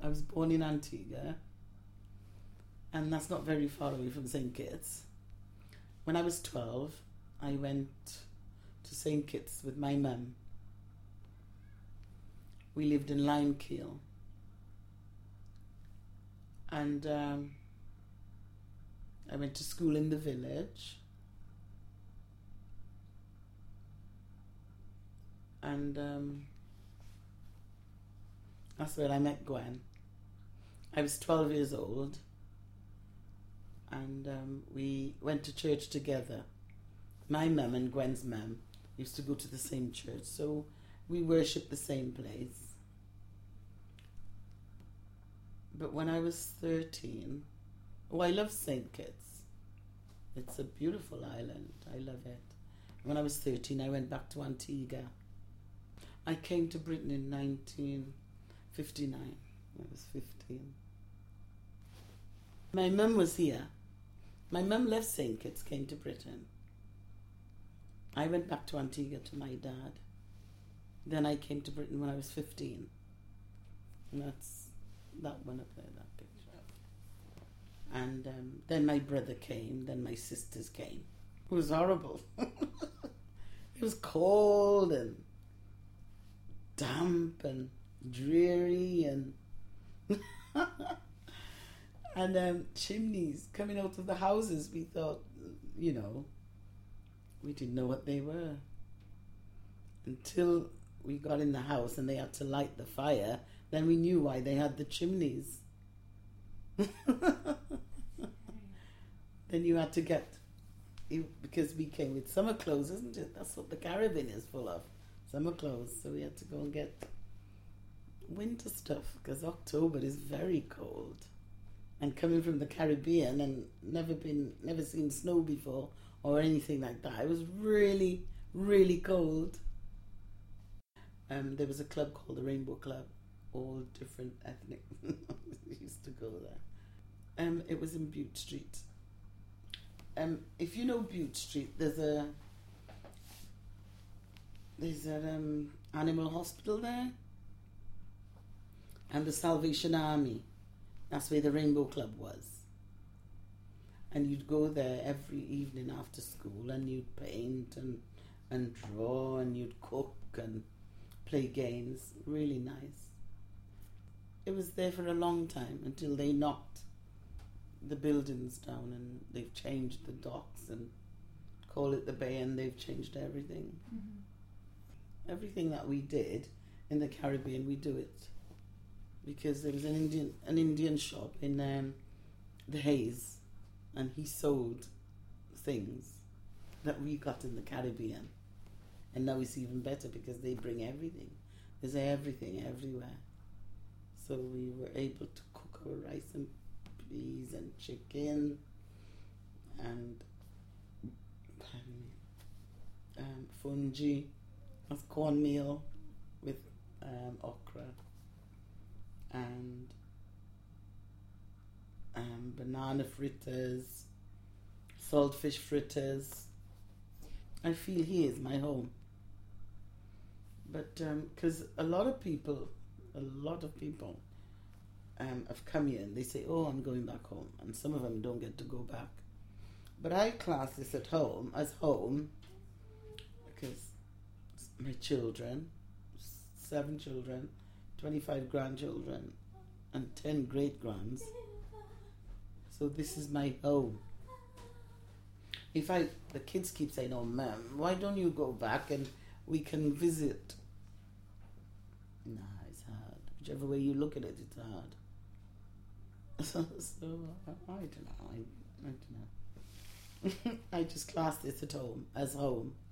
was born in Antigua, and that's not very far away from St. Kitts. When I was 12, I went to St. Kitts with my mum. We lived in Limekeel. And I went to school in the village. And that's where I met Gwen. I was 12 years old. And we went to church together. My mum and Gwen's mum used to go to the same church, so we worshipped the same place. But when I was 13, I love St. Kitts. It's a beautiful island. I love it. When I was 13, I went back to Antigua. I came to Britain in 1959. I was 15. My mum was here. My mum left St. Kitts, came to Britain. I went back to Antigua to my dad. Then I came to Britain when I was 15. And that's that one up there, that picture. And then my brother came, then my sisters came. It was horrible. It was cold and damp and dreary and and chimneys coming out of the houses. We thought, we didn't know what they were until we got in the house and they had to light the fire. Then we knew why they had the chimneys. Then you had to get, because we came with summer clothes, isn't it? That's what the Caribbean is full of, summer clothes. So we had to go and get winter stuff because October is very cold. And coming from the Caribbean and never seen snow before or anything like that, it was really, really cold. There was a club called the Rainbow Club, all different ethnic. We used to go there. It was in Bute Street. If you know Bute Street, there's an animal hospital there, and the Salvation Army. That's where the Rainbow Club was. And you'd go there every evening after school and you'd paint and draw and you'd cook and play games. Really nice. It was there for a long time until they knocked the buildings down and they've changed the docks and call it the Bay, and they've changed everything. Mm-hmm. Everything that we did in the Caribbean, we do it. Because there was an Indian shop in the Hayes, and he sold things that we got in the Caribbean. And now it's even better because they bring everything. There's everything everywhere. So we were able to cook our rice and peas and chicken and fungi, that's cornmeal with okra. And banana fritters, saltfish fritters. I feel here is my home. But because a lot of people have come here and they say, I'm going back home. And some of them don't get to go back. But I class this at home as home because my children, 7 children, 25 grandchildren and 10 great-grands. So this is my home. The kids keep saying, Ma'am, why don't you go back and we can visit? Nah, it's hard. Whichever way you look at it, it's hard. So I don't know. I just class this at home as home.